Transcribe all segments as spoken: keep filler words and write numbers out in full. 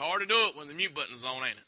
hard to do it when the mute button's on, ain't it?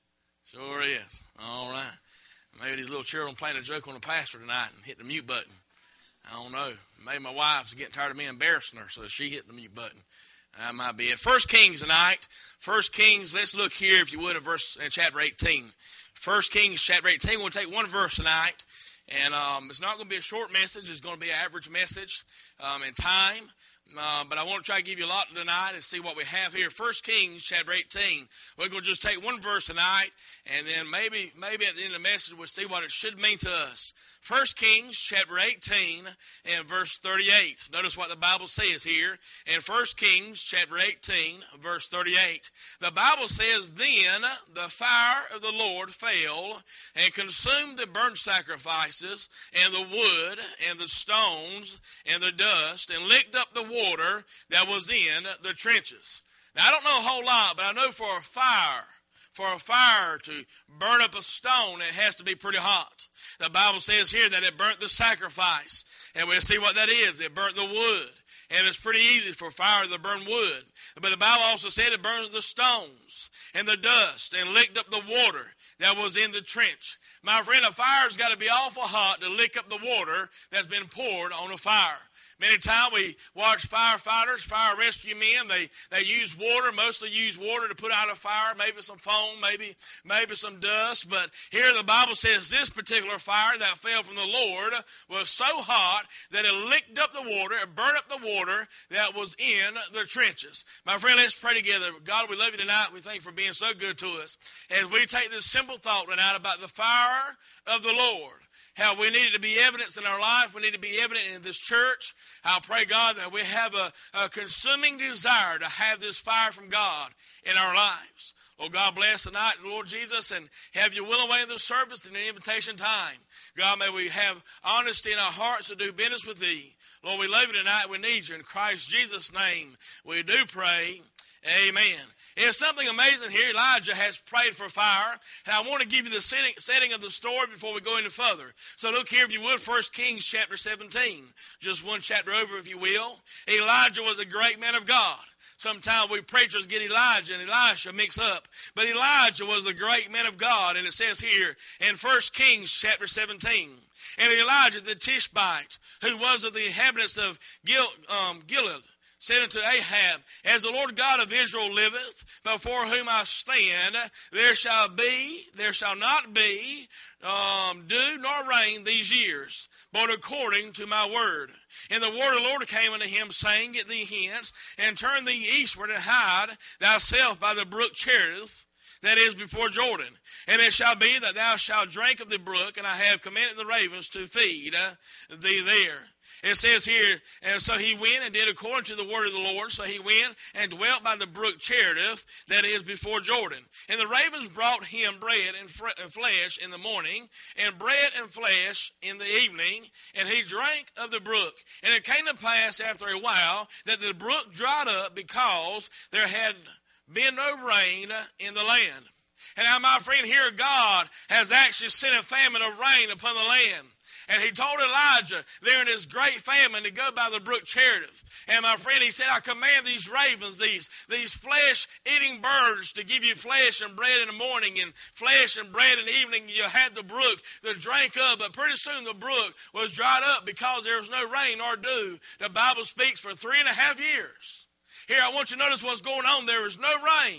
Sure is. All right. Maybe these little children playing a joke on the pastor tonight and hit the mute button. I don't know. Maybe my wife's getting tired of me embarrassing her, so she hit the mute button. That might be it. First Kings tonight. First Kings, let's look here, if you would, in verse in chapter eighteen. First Kings chapter eighteen. We'll take one verse tonight. And um, it's not going to be a short message. It's going to be an average message um, in time. Uh, but I want to try to give you a lot tonight and see what we have here. First Kings chapter eighteen. We're going to just take one verse tonight, and then maybe maybe at the end of the message we'll see what it should mean to us. First Kings chapter eighteen and verse thirty-eight. Notice what the Bible says here in First Kings chapter eighteen, verse thirty-eight. The Bible says, "Then the fire of the Lord fell and consumed the burnt sacrifices and the wood and the stones and the dust and licked up the water that was in the trenches." Now, I don't know a whole lot, but I know for a fire, for a fire to burn up a stone, it has to be pretty hot. The Bible says here that it burnt the sacrifice, and we'll see what that is. It burnt the wood, and it's pretty easy for fire to burn wood. But the Bible also said it burned the stones and the dust and licked up the water that was in the trench. My friend, a fire's got to be awful hot to lick up the water that's been poured on a fire. Many times we watch firefighters, fire rescue men, they, they use water, mostly use water to put out a fire, maybe some foam, maybe maybe some dust. But here the Bible says this particular fire that fell from the Lord was so hot that it licked up the water, it burned up the water that was in the trenches. My friend, let's pray together. God, we love you tonight. We thank you for being so good to us. As we take this simple thought tonight about the fire of the Lord, how we need it to be evidence in our life. We need to be evident in this church. I pray, God, that we have a, a consuming desire to have this fire from God in our lives. Oh, God, bless tonight, Lord Jesus, and have your will and way in the service and the invitation time. God, may we have honesty in our hearts to do business with thee. Lord, we love you tonight. We need you. In Christ Jesus' name, we do pray. Amen. There's something amazing here. Elijah has prayed for fire. And I want to give you the setting, setting of the story before we go any further. So look here, if you would, First Kings chapter seventeen. Just one chapter over, if you will. Elijah was a great man of God. Sometimes we preachers get Elijah and Elisha mixed up. But Elijah was a great man of God. And it says here in First Kings chapter seventeen. And Elijah the Tishbite, who was of the inhabitants of Gil, um, Gilead, said unto Ahab, "As the Lord God of Israel liveth, before whom I stand, there shall be, there shall not be um, dew nor rain these years, but according to my word." And the word of the Lord came unto him, saying, "Get thee hence, and turn thee eastward, and hide thyself by the brook Cherith, that is before Jordan. And it shall be that thou shalt drink of the brook, and I have commanded the ravens to feed uh, thee there." It says here, and so he went and did according to the word of the Lord. So he went and dwelt by the brook Cherith, that is before Jordan. And the ravens brought him bread and flesh in the morning, and bread and flesh in the evening, and he drank of the brook. And it came to pass after a while that the brook dried up, because there had been no rain in the land. And now, my friend, here God has actually sent a famine of rain upon the land. And he told Elijah there in his great famine to go by the brook Cherith. And my friend, he said, "I command these ravens, these, these flesh-eating birds, to give you flesh and bread in the morning, and flesh and bread in the evening. You had the brook to drink of." But pretty soon the brook was dried up because there was no rain or dew. The Bible speaks for three and a half years. Here, I want you to notice what's going on. There is no rain.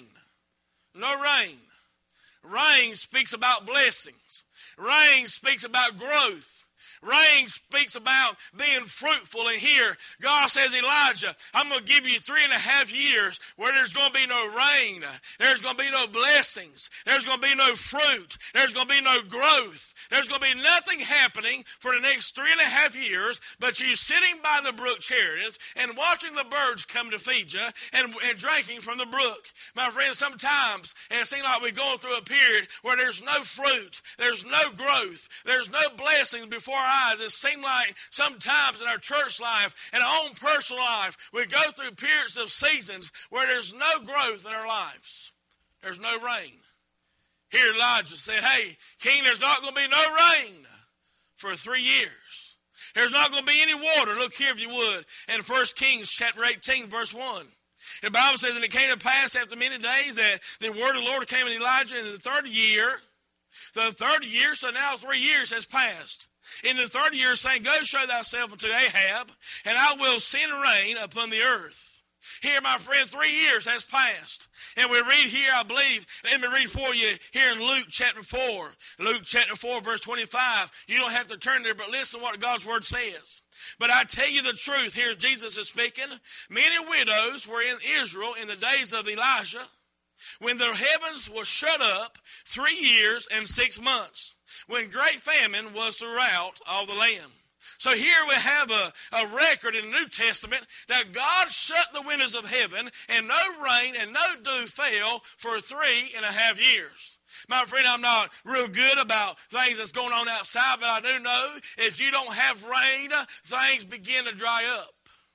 No rain. Rain speaks about blessings. Rain speaks about growth. Rain speaks about being fruitful. And here, God says, "Elijah, I'm going to give you three and a half years where there's going to be no rain. There's going to be no blessings. There's going to be no fruit. There's going to be no growth. There's going to be nothing happening for the next three and a half years but you sitting by the brook Cherith and watching the birds come to feed you and, and drinking from the brook." My friends, sometimes it seems like we're going through a period where there's no fruit, there's no growth, there's no blessings before our eyes. It seems like sometimes in our church life and our own personal life, we go through periods of seasons where there's no growth in our lives. There's no rain. Here Elijah said, "Hey, King, there's not going to be no rain for three years. There's not going to be any water." Look here, if you would, in First Kings chapter eighteen, verse one. The Bible says, and it came to pass after many days that the word of the Lord came to Elijah in the third year. The third year, so now three years has passed. In the third year, saying, go show thyself unto Ahab, and I will send rain upon the earth. Here, my friend, three years has passed. And we read here, I believe, let me read for you here in Luke chapter four. Luke chapter four, verse twenty-five. You don't have to turn there, but listen to what God's word says. But I tell you the truth, here Jesus is speaking. Many widows were in Israel in the days of Elijah, when the heavens were shut up three years and six months, when great famine was throughout all the land. So here we have a, a record in the New Testament that God shut the windows of heaven and no rain and no dew fell for three and a half years. My friend, I'm not real good about things that's going on outside, but I do know if you don't have rain, things begin to dry up.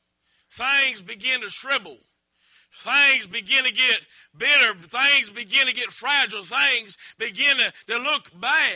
Things begin to shrivel. Things begin to get bitter. Things begin to get fragile. Things begin to, to look bad.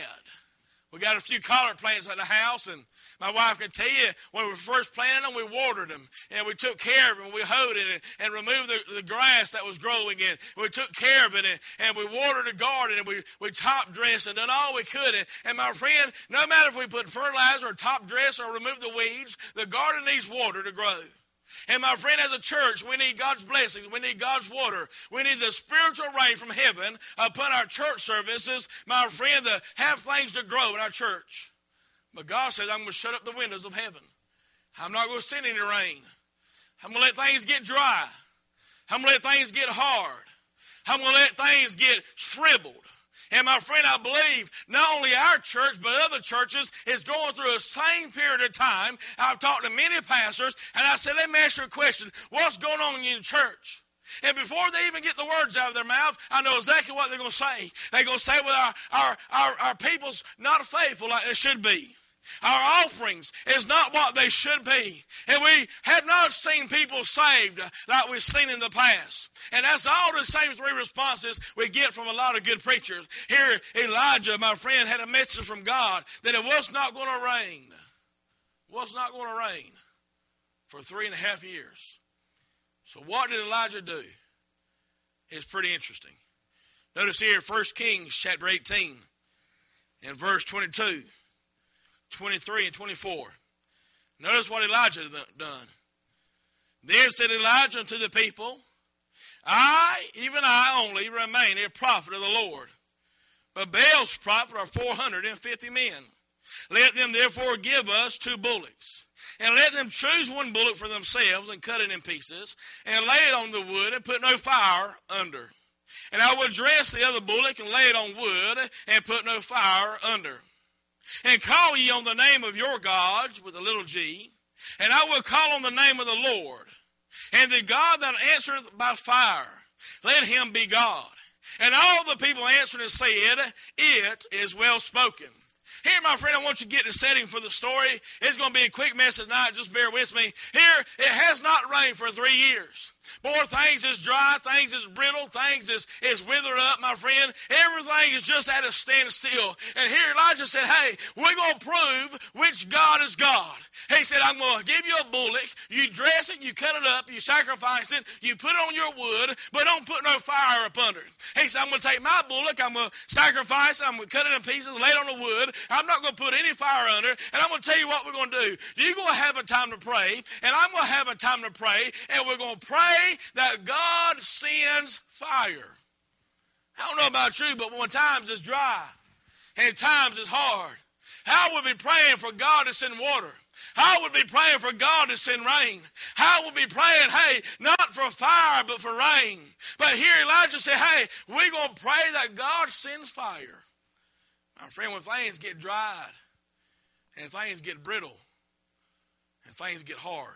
We got a few collard plants at the house, and my wife can tell you when we first planted them, we watered them, and we took care of them. We hoed it and, and removed the, the grass that was growing in. We took care of it, and, and we watered the garden, and we, we top dressed and done all we could. And, and my friend, no matter if we put fertilizer or top dress or remove the weeds, the garden needs water to grow. And my friend, as a church, we need God's blessings. We need God's water. We need the spiritual rain from heaven upon our church services, my friend, to have things to grow in our church. But God says, I'm going to shut up the windows of heaven. I'm not going to send any rain. I'm going to let things get dry. I'm going to let things get hard. I'm going to let things get shriveled. And my friend, I believe not only our church, but other churches is going through the same period of time. I've talked to many pastors, and I said, let me ask you a question. What's going on in your church? And before they even get the words out of their mouth, I know exactly what they're going to say. They're going to say, well, our, our, our, our people's not faithful like they should be. Our offerings is not what they should be. And we have not seen people saved like we've seen in the past. And that's all the same three responses we get from a lot of good preachers. Here, Elijah, my friend, had a message from God that it was not going to rain. It was not going to rain for three and a half years. So what did Elijah do? It's pretty interesting. Notice here, First Kings chapter eighteen and verse twenty-two. twenty-three and twenty-four. Notice what Elijah done. Then said Elijah unto the people, I, even I only, remain a prophet of the Lord. But Baal's prophet are four hundred fifty men. Let them therefore give us two bullocks. And let them choose one bullock for themselves and cut it in pieces. And lay it on the wood and put no fire under. And I will dress the other bullock and lay it on wood and put no fire under. And call ye on the name of your gods with a little g, and I will call on the name of the Lord. And the God that answereth by fire, let him be God. And all the people answered and said, it is well spoken. Here, my friend, I want you to get the setting for the story. It's going to be a quick message tonight. Just bear with me. Here, it has not rained for three years. Boy, things is dry, things is brittle, things is, is withered up, my friend. Everything is just at a standstill. And here Elijah said, hey, we're going to prove which God is God. He said, I'm going to give you a bullock. You dress it, you cut it up, you sacrifice it, you put it on your wood, but don't put no fire up under it. He said, I'm going to take my bullock, I'm going to sacrifice it, I'm going to cut it in pieces, lay it on the wood. I'm not going to put any fire under it, and I'm going to tell you what we're going to do. You're going to have a time to pray, and I'm going to have a time to pray, and we're going to pray that God sends fire. I don't know about you, but when times is dry and times is hard, I would be praying for God to send water. I would be praying for God to send rain. I would be praying, hey, not for fire, but for rain. But here Elijah said, hey, we're going to pray that God sends fire. My friend, when things get dried and things get brittle and things get hard,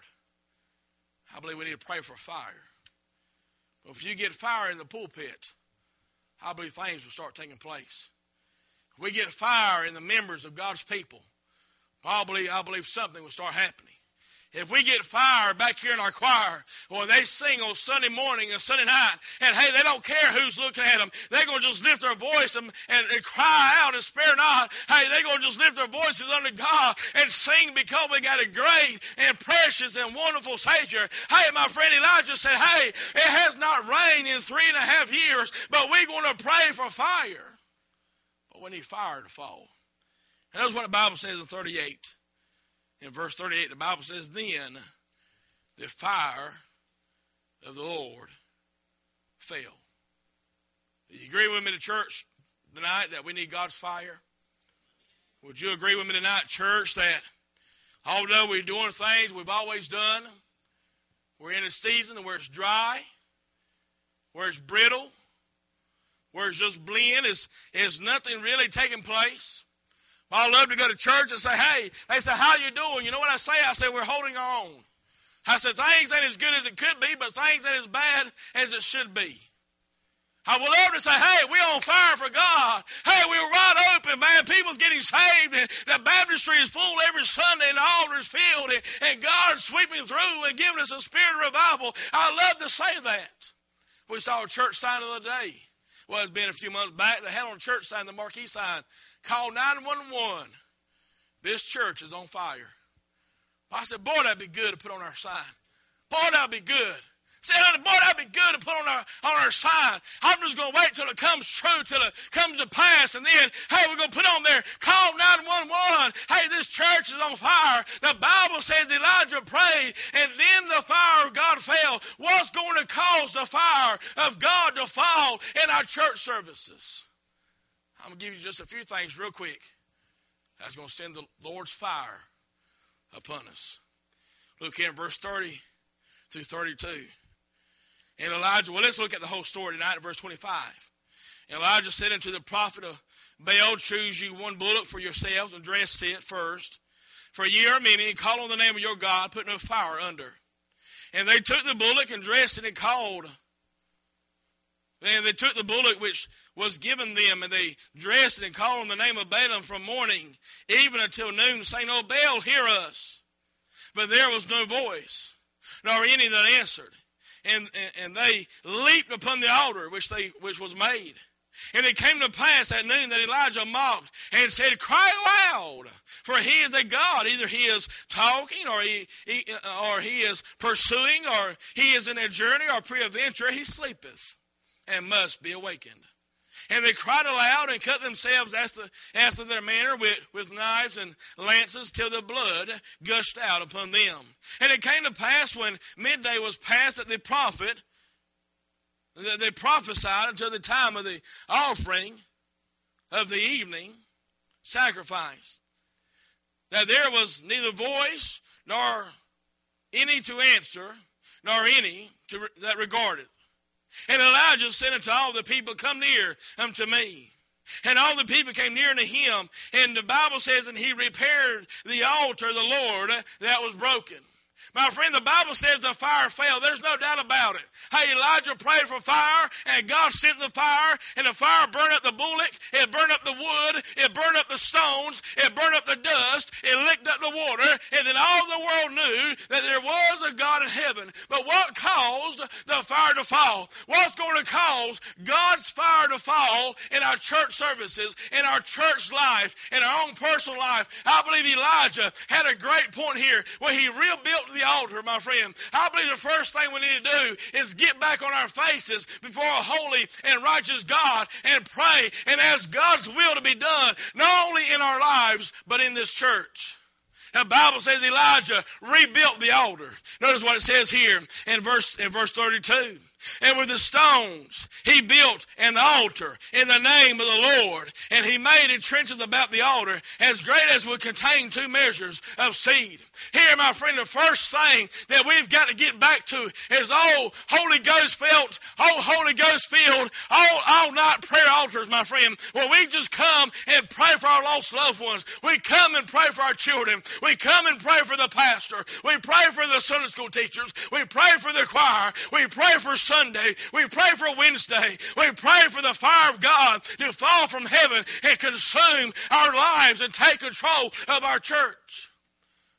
I believe we need to pray for fire. But if you get fire in the pulpit, I believe things will start taking place. If we get fire in the members of God's people, I believe, I believe something will start happening. If we get fire back here in our choir, when they sing on Sunday morning and Sunday night, and hey, they don't care who's looking at them. They're going to just lift their voice and, and, and cry out and spare not. Hey, they're going to just lift their voices unto God and sing because we got a great and precious and wonderful Savior. Hey, my friend Elijah said, hey, it has not rained in three and a half years, but we're going to pray for fire. But we need fire to fall. And that's what the Bible says in thirty-eight. In verse thirty-eight, the Bible says, then the fire of the Lord fell. Do you agree with me, the church, tonight, that we need God's fire? Would you agree with me tonight, church, that although we're doing things we've always done, we're in a season where it's dry, where it's brittle, where it's just blend, is is nothing really taking place? I love to go to church and say, hey, they say, how you doing? You know what I say? I say, we're holding our own. I said, things ain't as good as it could be, but things ain't as bad as it should be. I would love to say, hey, we're on fire for God. Hey, we're wide open, man. People's getting saved, and the baptistry is full every Sunday, and the altar is filled, and, and God's sweeping through and giving us a spirit of revival. I love to say that. We saw a church sign the other day. Well, it's been a few months back. They had on a church sign, the marquee sign, called nine one one. This church is on fire. I said, boy, that'd be good to put on our sign. Boy, that'd be good. Say, honey, boy, that'd be good to put on our on our sign. I'm just going to wait till it comes true, till it comes to pass. And then, hey, we're going to put on there, call nine one one. Hey, this church is on fire. The Bible says Elijah prayed, and then the fire of God fell. What's going to cause the fire of God to fall in our church services? I'm going to give you just a few things real quick. That's going to send the Lord's fire upon us. Look here in verse thirty through thirty-two. And Elijah, well, let's look at the whole story tonight in verse twenty-five. And Elijah said unto the prophet of Baal, choose you one bullock for yourselves and dress it first. For ye are many, and call on the name of your God, put no fire under. And they took the bullock and dressed it and called. And they took the bullock which was given them, and they dressed it and called on the name of Balaam from morning even until noon, saying, O Baal, hear us. But there was no voice, nor any that answered. And, and, and they leaped upon the altar which they which was made. And it came to pass at noon that Elijah mocked and said, cry aloud, for he is a God. Either he is talking, or he, he or he is pursuing, or he is in a journey, or peradventure he sleepeth and must be awakened. And they cried aloud and cut themselves after, after their manner with, with knives and lances till the blood gushed out upon them. And it came to pass when midday was past that the prophet, that they prophesied until the time of the offering of the evening sacrifice, that there was neither voice nor any to answer, nor any to, that regarded. And Elijah said unto all the people, come near unto me. And all the people came near unto him. And the Bible says, and he repaired the altar of the Lord that was broken. My friend, the Bible says the fire fell. There's no doubt about it. Hey, Elijah prayed for fire, and God sent the fire, and the fire burned up the bullock, it burned up the wood, it burned up the stones, it burned up the dust, it licked up the water, and then all the world knew that there was a God in heaven. But what caused the fire to fall? What's going to cause God's fire to fall in our church services, in our church life, in our own personal life? I believe Elijah had a great point here where he rebuilt the altar, my friend. I believe the first thing we need to do is get back on our faces before a holy and righteous God and pray and ask God's will to be done, not only in our lives, but in this church. The Bible says Elijah rebuilt the altar. Notice what it says here in verse, in verse thirty-two. And with the stones he built an altar in the name of the Lord. And he made trenches about the altar as great as would contain two measures of seed. Here, my friend, the first thing that we've got to get back to is all Holy Ghost filled, all Holy Ghost filled, all all night prayer altars, my friend, where we just come and pray for our lost loved ones. We come and pray for our children. We come and pray for the pastor. We pray for the Sunday school teachers. We pray for the choir. We pray for Sunday. We pray for Wednesday. We pray for the fire of God to fall from heaven and consume our lives and take control of our church.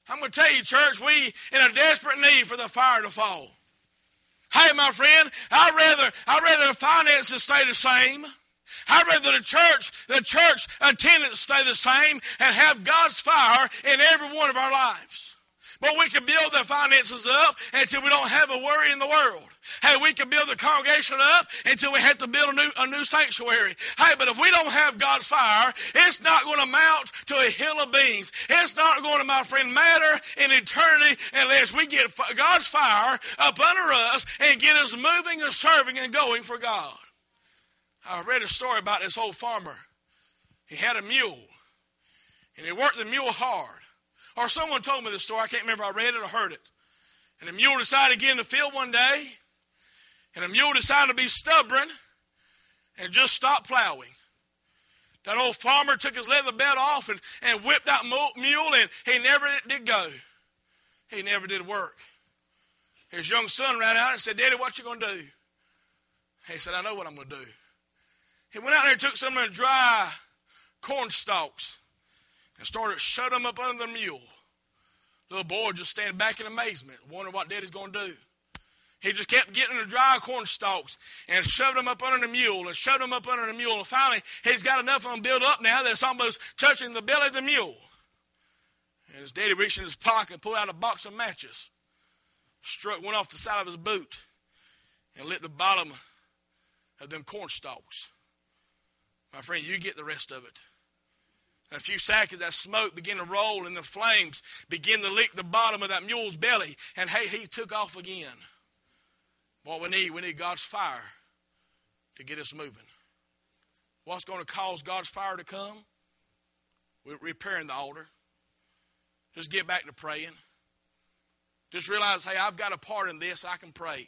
I'm going to tell you, church, we in a desperate need for the fire to fall. Hey, my friend, I'd rather, I'd rather the finances stay the same. I'd rather the church, the church attendance stay the same and have God's fire in every one of our lives. But we can build the finances up until we don't have a worry in the world. Hey, we can build the congregation up until we have to build a new, a new sanctuary. Hey, but if we don't have God's fire, it's not going to amount to a hill of beans. It's not going to, my friend, matter in eternity unless we get God's fire up under us and get us moving and serving and going for God. I read a story about this old farmer. He had a mule, and he worked the mule hard. Or someone told me this story. I can't remember if I read it or heard it. And the mule decided to get in the field one day, and the mule decided to be stubborn and just stop plowing. That old farmer took his leather belt off and, and whipped that mule, and he never did go. He never did work. His young son ran out and said, "Daddy, what you going to do?" He said, "I know what I'm going to do." He went out there and took some of the dry corn stalks and started shutting them up under the mule. Little boy just standing back in amazement, wondering what Daddy's going to do. He just kept getting the dry corn stalks and shoved them up under the mule and shoved them up under the mule. And finally, he's got enough of them built up now that it's almost touching the belly of the mule. And his daddy reached in his pocket and pulled out a box of matches, struck one off the side of his boot, and lit the bottom of them corn stalks. My friend, you get the rest of it. In a few seconds, that smoke began to roll and the flames began to lick the bottom of that mule's belly. And hey, he took off again. What we need, we need God's fire to get us moving. What's going to cause God's fire to come? We're repairing the altar. Just get back to praying. Just realize, hey, I've got a part in this. I can pray.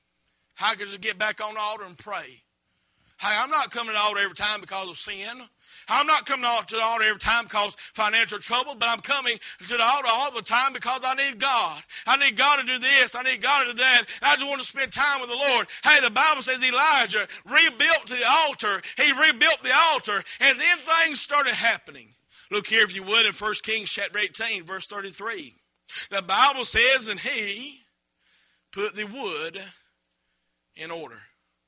I can just get back on the altar and pray. Hey, I'm not coming to the altar every time because of sin. I'm not coming to the altar every time because of financial trouble, but I'm coming to the altar all the time because I need God. I need God to do this. I need God to do that. And I just want to spend time with the Lord. Hey, the Bible says Elijah rebuilt the altar. He rebuilt the altar, and then things started happening. Look here, if you would, in First Kings chapter eighteen, verse thirty-three. The Bible says, and he put the wood in order.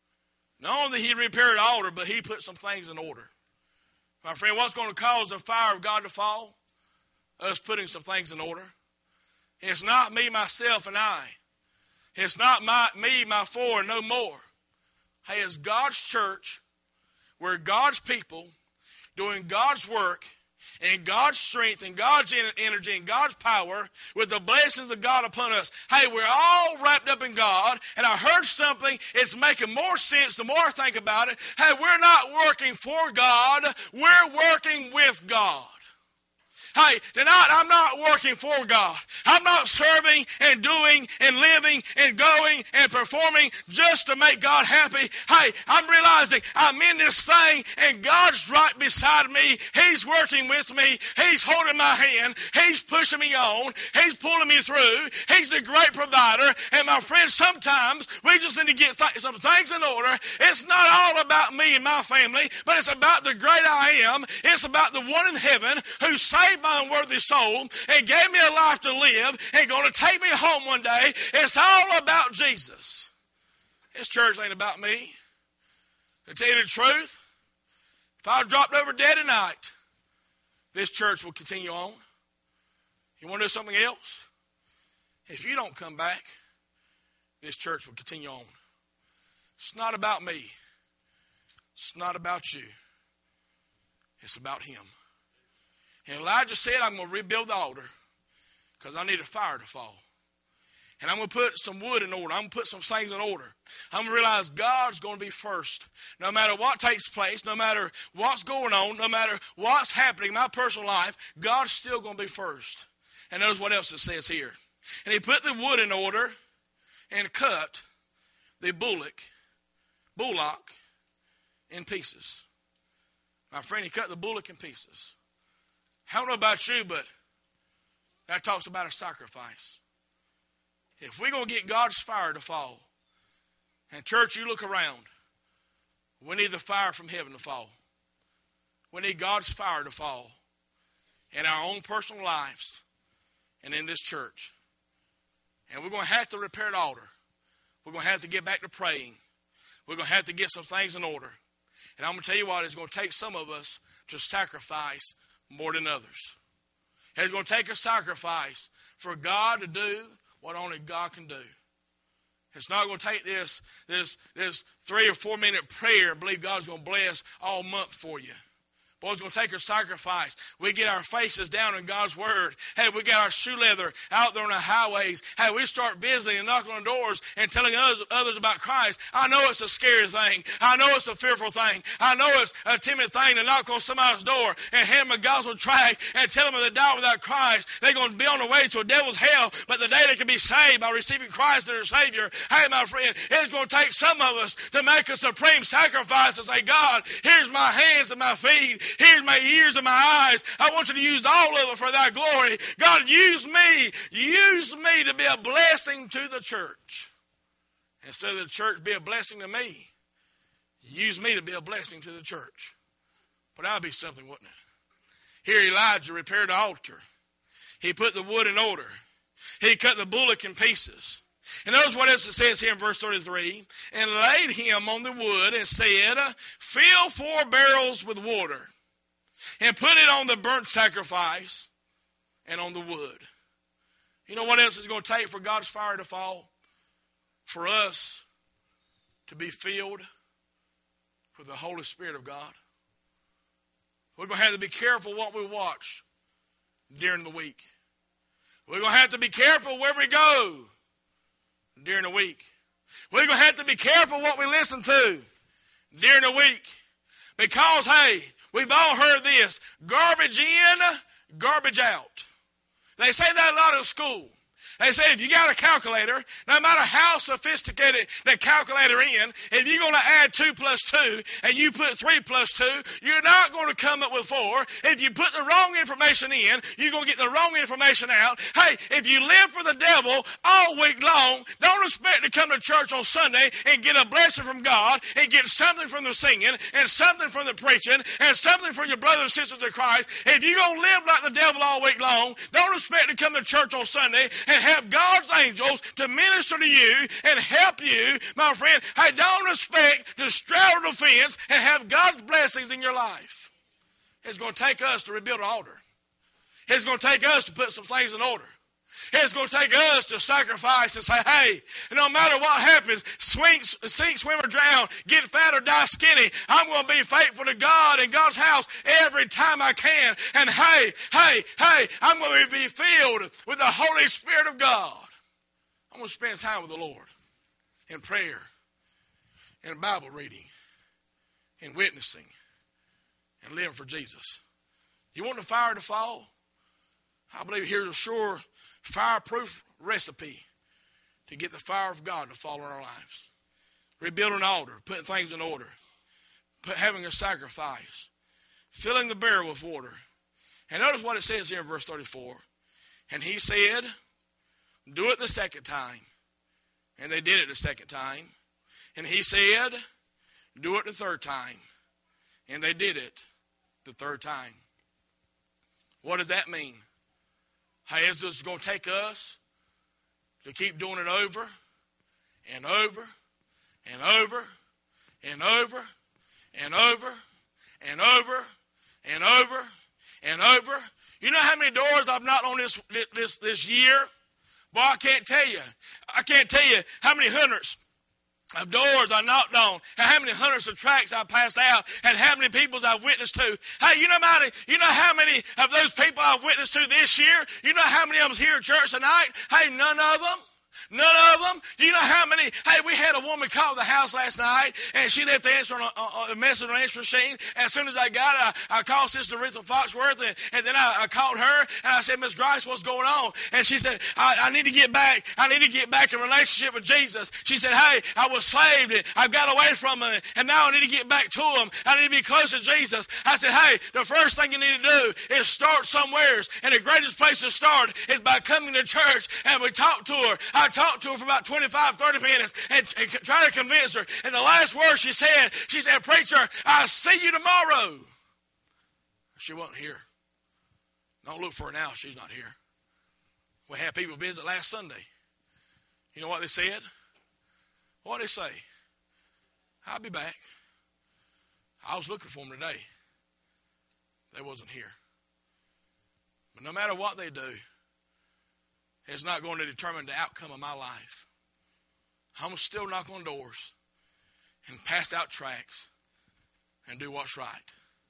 Not only did he repair the altar, but he put some things in order. My friend, what's going to cause the fire of God to fall? Us putting some things in order. It's not me, myself, and I. It's not my me, my four, and no more. Hey, it's God's church. We're God's people doing God's work and God's strength and God's energy and God's power with the blessings of God upon us. Hey, we're all wrapped up in God, and I heard something. It's making more sense the more I think about it. Hey, we're not working for God. We're working with God. Hey, tonight I'm not working for God. I'm not serving and doing and living and going and performing just to make God happy. Hey, I'm realizing I'm in this thing and God's right beside me. He's working with me. He's holding my hand. He's pushing me on. He's pulling me through. He's the great provider. And my friends, sometimes we just need to get th- some things in order. It's not all about me and my family, but it's about the great I am. It's about the one in heaven who saved my unworthy soul and gave me a life to live and going to take me home one day. It's all about Jesus. This church ain't about me. To tell you the truth, if I dropped over dead tonight, this church will continue on. You want to do something else? If you don't come back, this church will continue on. It's not about me. It's not about you. It's about him. And Elijah said, I'm going to rebuild the altar because I need a fire to fall. And I'm going to put some wood in order. I'm going to put some things in order. I'm going to realize God's going to be first. No matter what takes place, no matter what's going on, no matter what's happening in my personal life, God's still going to be first. And notice what else it says here. And he put the wood in order and cut the bullock, bullock in pieces. My friend, he cut the bullock in pieces. I don't know about you, but that talks about a sacrifice. If we're going to get God's fire to fall, and church, you look around, we need the fire from heaven to fall. We need God's fire to fall in our own personal lives, and in this church. And we're going to have to repair the altar. We're going to have to get back to praying. We're going to have to get some things in order. And I'm going to tell you what, it's going to take some of us to sacrifice more than others. It's going to take a sacrifice for God to do what only God can do. It's not going to take this, this, this three or four minute prayer and believe God's going to bless all month for you. Boy, it's going to take a sacrifice. We get our faces down in God's Word. Hey, we got our shoe leather out there on the highways. Hey, we start visiting and knocking on doors and telling others, others about Christ. I know it's a scary thing. I know it's a fearful thing. I know it's a timid thing to knock on somebody's door and hand them a gospel tract and tell them if they die without Christ, they're going to be on the way to a devil's hell. But the day they can be saved by receiving Christ as their Savior, hey, my friend, it's going to take some of us to make a supreme sacrifice and say, God, here's my hands and my feet. Here's my ears and my eyes. I want you to use all of them for thy glory. God, use me. Use me to be a blessing to the church. Instead of the church be a blessing to me, use me to be a blessing to the church. But that would be something, wouldn't it? Here Elijah repaired the altar. He put the wood in order. He cut the bullock in pieces. And notice what else it says here in verse thirty-three. And laid him on the wood and said, fill four barrels with water and put it on the burnt sacrifice and on the wood. You know what else it's going to take for God's fire to fall? For us to be filled with the Holy Spirit of God. We're going to have to be careful what we watch during the week. We're going to have to be careful where we go during the week. We're going to have to be careful what we listen to during the week. Because, hey, we've all heard this, garbage in, garbage out. They say that a lot in school. They say if you got a calculator, no matter how sophisticated the calculator in, if you're going to add two plus two and you put three plus two, you're not going to come up with four. If you put the wrong information in, you're going to get the wrong information out. Hey, if you live for the devil all week long, don't expect to come to church on Sunday and get a blessing from God and get something from the singing and something from the preaching and something from your brothers and sisters in Christ. If you're going to live like the devil all week long, don't expect to come to church on Sunday and have God's angels to minister to you and help you, my friend. Hey, don't expect to straddle the fence and have God's blessings in your life. It's going to take us to rebuild an altar. It's going to take us to put some things in order. It's going to take us to sacrifice and say, hey, no matter what happens, swing, sink, swim, or drown, get fat or die skinny, I'm going to be faithful to God and God's house every time I can. And hey, hey, hey, I'm going to be filled with the Holy Spirit of God. I'm going to spend time with the Lord in prayer, in Bible reading, in witnessing, and living for Jesus. You want the fire to fall? I believe here's a sure fireproof recipe to get the fire of God to fall in our lives. Rebuilding an altar, putting things in order, put, having a sacrifice, filling the barrel with water. And notice what it says here in verse thirty-four. And he said, do it the second time. And they did it the second time. And he said, do it the third time. And they did it the third time. What does that mean? Hey, is this going to take us to keep doing it over and over and over and over and over and over and over and over? You know how many doors I've knocked on this this this year? Boy, I can't tell you. I can't tell you how many hundreds of doors I knocked on, and how many hundreds of tracts I passed out, and how many people I've witnessed to. Hey, you know how many, you know how many of those people I've witnessed to this year? You know how many of them here at church tonight? Hey, none of them. None of them. You know how many? Hey, we had a woman call the house last night, and she left the answer on a, a message on the answer machine. And as soon as I got it, I, I called Sister Aretha Foxworth, and, and then I, I called her, and I said, Miss Grice, what's going on? And she said, I, I need to get back. I need to get back in relationship with Jesus. She said, hey, I was saved, and I got away from him, and now I need to get back to him. I need to be close to Jesus. I said, hey, the first thing you need to do is start somewhere, and the greatest place to start is by coming to church. And we talked to her. I talked to her for about twenty-five, thirty minutes and, and try to convince her. And the last word she said, she said, preacher, I'll see you tomorrow. She wasn't here. Don't look for her now. She's not here. We had people visit last Sunday. You know what they said? What did they say? I'll be back. I was looking for them today. They wasn't here. But no matter what they do, it's not going to determine the outcome of my life. I'm still knock on doors and pass out tracts and do what's right.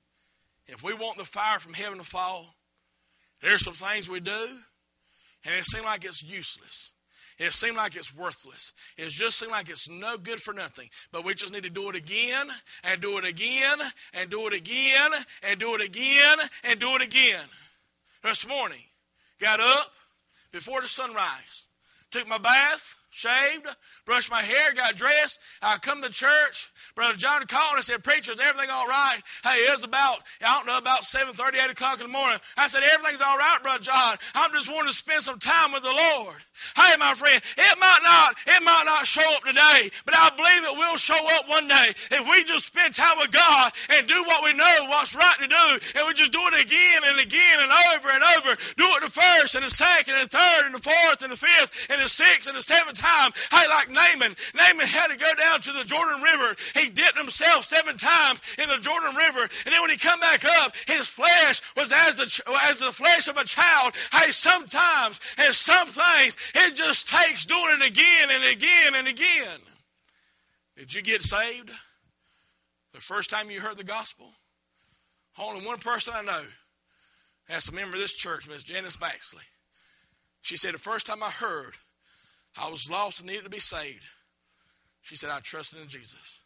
If we want the fire from heaven to fall, there's some things we do, and it seems like it's useless. It seems like it's worthless. It just seems like it's no good for nothing. But we just need to do it again, and do it again, and do it again, and do it again, and do it again. This morning, got up before the sunrise, took my bath, shaved, brushed my hair, got dressed. I come to church. Brother John called and said, "Preacher, is everything all right?" Hey, it was about, I don't know, about seven thirty, eight o'clock in the morning. I said, "Everything's all right, Brother John. I'm just wanting to spend some time with the Lord." Hey, my friend, it might not, it might not show up today, but I believe it will show up one day if we just spend time with God and do what we know what's right to do, and we just do it again and again and over and over. Do it the first and the second and the third and the fourth and the fifth and the sixth and the seventh time. Hey, like Naaman. Naaman had to go down to the Jordan River. He dipped himself seven times in the Jordan River. And then when he come back up, his flesh was as the, as the flesh of a child. Hey, sometimes and some things, it just takes doing it again and again and again. Did you get saved the first time you heard the gospel? Only one person I know. That's a member of this church, Miss Janice Baxley. She said, the first time I heard, I was lost and needed to be saved. She said, I trusted in Jesus.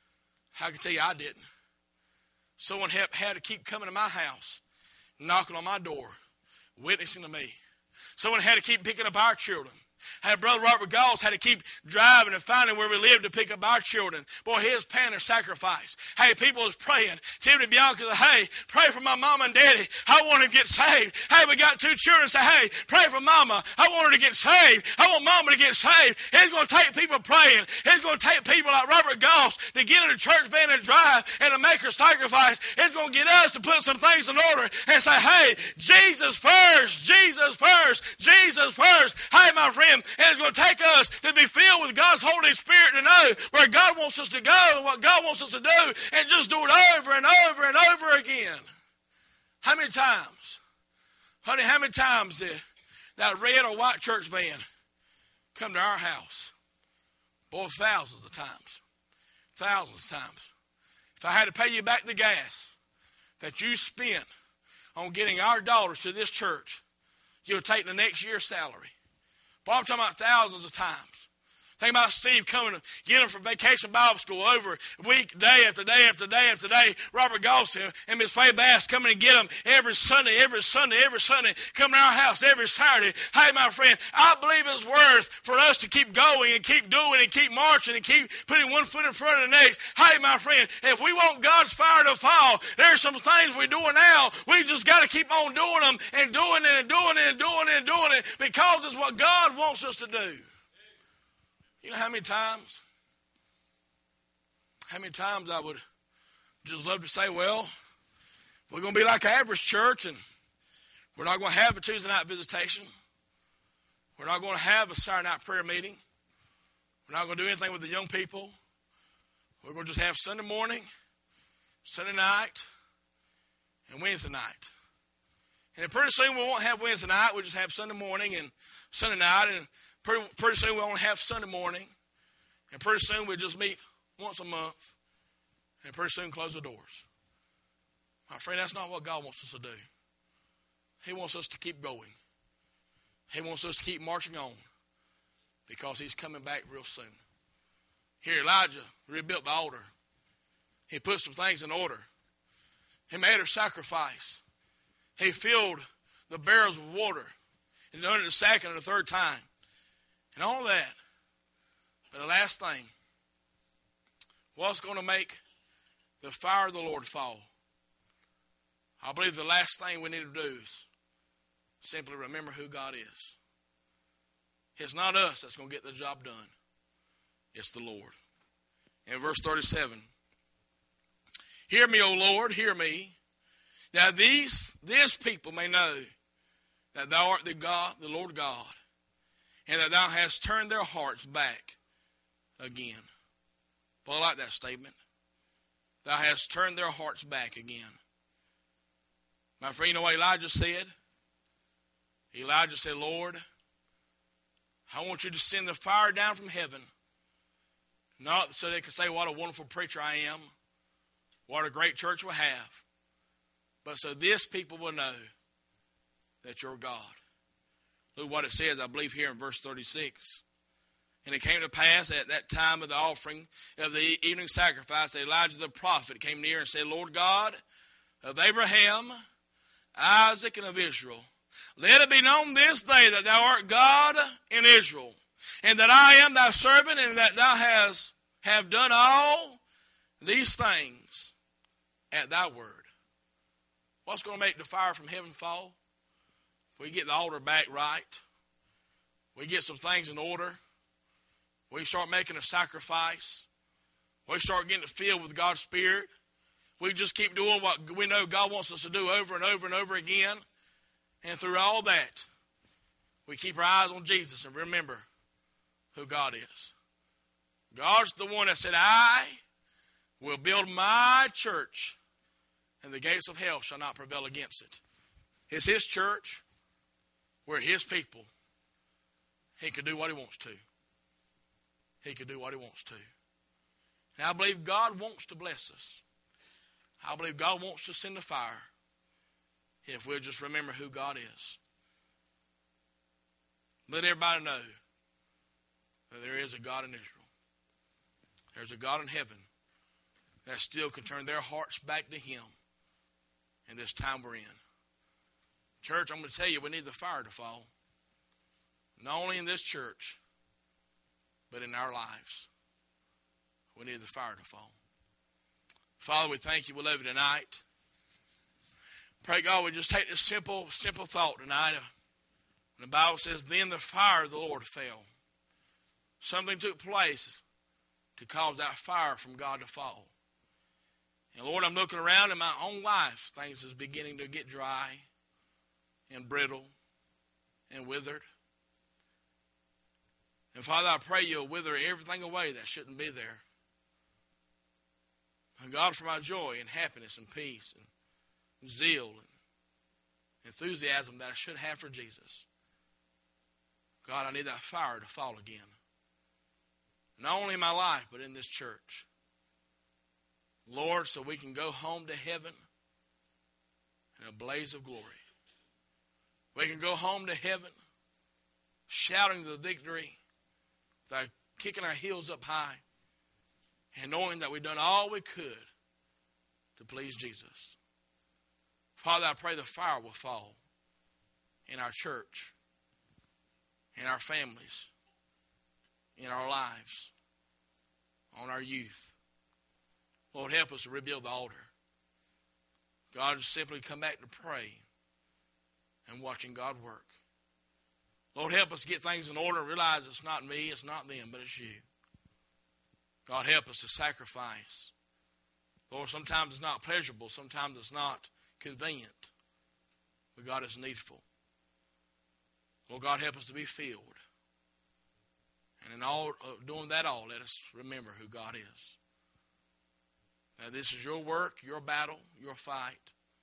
I can tell you I didn't. Someone had, had to keep coming to my house, knocking on my door, witnessing to me. Someone had to keep picking up our children. Hey, Brother Robert Goss had to keep driving and finding where we lived to pick up our children. Boy, he was paying a sacrifice. Hey, people was praying. Tiffany Bianca said, hey, pray for my mama and daddy. I want to get saved. Hey, we got two children say, hey, pray for mama. I want her to get saved. I want mama to get saved. It's going to take people praying. It's going to take people like Robert Goss to get in a church van and drive and to make her sacrifice. It's going to get us to put some things in order and say, hey, Jesus first, Jesus first, Jesus first. Hey, my friend. And it's going to take us to be filled with God's Holy Spirit to know where God wants us to go and what God wants us to do and just do it over and over and over again. How many times, honey, how many times did that red or white church van come to our house? Boy, thousands of times. Thousands of times. If I had to pay you back the gas that you spent on getting our daughters to this church, you would take the next year's salary. Well, I'm talking about thousands of times. Think about Steve coming to get them from Vacation Bible School over week, day after day after day after day. Robert Goss and Miss Faye Bass coming to get them every Sunday, every Sunday, every Sunday, coming to our house every Saturday. Hey, my friend, I believe it's worth for us to keep going and keep doing and keep marching and keep putting one foot in front of the next. Hey, my friend, if we want God's fire to fall, there's some things we're doing now. We just got to keep on doing them and doing it and doing it and doing it and doing it because it's what God wants us to do. You know how many times, how many times I would just love to say, well, we're going to be like an average church and we're not going to have a Tuesday night visitation. We're not going to have a Saturday night prayer meeting. We're not going to do anything with the young people. We're going to just have Sunday morning, Sunday night, and Wednesday night. And then pretty soon we won't have Wednesday night. We'll just have Sunday morning and Sunday night, and Pretty, pretty soon we only have Sunday morning. And pretty soon we'll just meet once a month. And pretty soon close the doors. My friend, that's not what God wants us to do. He wants us to keep going. He wants us to keep marching on. Because he's coming back real soon. Here, Elijah rebuilt the altar. He put some things in order. He made a sacrifice. He filled the barrels with water. And done it the second and the third time. And all that. But the last thing, what's going to make the fire of the Lord fall? I believe the last thing we need to do is simply remember who God is. It's not us that's going to get the job done. It's the Lord. In verse thirty-seven, hear me, O Lord, hear me. Now these, this people may know that thou art the God, the Lord God, and that thou hast turned their hearts back again. Well, I like that statement. Thou hast turned their hearts back again. My friend, you know what Elijah said? Elijah said, Lord, I want you to send the fire down from heaven, not so they can say what a wonderful preacher I am, what a great church we have, but so this people will know that you're God. Look what it says, I believe, here in verse thirty-six. And it came to pass at that time of the offering of the evening sacrifice, Elijah the prophet came near and said, Lord God of Abraham, Isaac, and of Israel, let it be known this day that thou art God in Israel, and that I am thy servant, and that thou hast have done all these things at thy word. What's going to make the fire from heaven fall? We get the altar back right. We get some things in order. We start making a sacrifice. We start getting filled with God's Spirit. We just keep doing what we know God wants us to do over and over and over again. And through all that, we keep our eyes on Jesus and remember who God is. God's the one that said, I will build my church, and the gates of hell shall not prevail against it. It's his church. We're his people. He can do what he wants to. He can do what he wants to. And I believe God wants to bless us. I believe God wants to send a fire if we'll just remember who God is. Let everybody know that there is a God in Israel. There's a God in heaven that still can turn their hearts back to him in this time we're in. Church, I'm going to tell you, we need the fire to fall. Not only in this church, but in our lives. We need the fire to fall. Father, we thank you. We love you tonight. Pray God, we just take this simple, simple thought tonight. The Bible says, then the fire of the Lord fell. Something took place to cause that fire from God to fall. And Lord, I'm looking around in my own life. Things is beginning to get dry and brittle and withered. And Father, I pray you'll wither everything away that shouldn't be there. And God, for my joy and happiness and peace and zeal and enthusiasm that I should have for Jesus. God, I need that fire to fall again. Not only in my life, but in this church. Lord, so we can go home to heaven in a blaze of glory. We can go home to heaven shouting the victory, by kicking our heels up high, and knowing that we've done all we could to please Jesus. Father, I pray the fire will fall in our church, in our families, in our lives, on our youth. Lord, help us to rebuild the altar. God, just simply come back to pray and watching God work. Lord, help us get things in order and realize it's not me, it's not them, but it's you. God, help us to sacrifice. Lord, sometimes it's not pleasurable. Sometimes it's not convenient. But God, it's needful. Lord, God, help us to be filled. And in all uh, doing that all, let us remember who God is. Now, this is your work, your battle, your fight.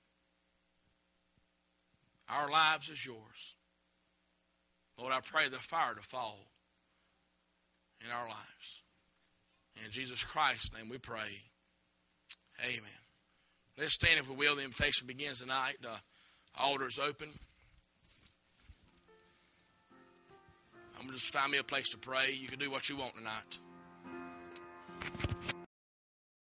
Our lives is yours. Lord, I pray the fire to fall in our lives. In Jesus Christ's name we pray. Amen. Let's stand if we will. The invitation begins tonight. The altar is open. I'm going to just find me a place to pray. You can do what you want tonight.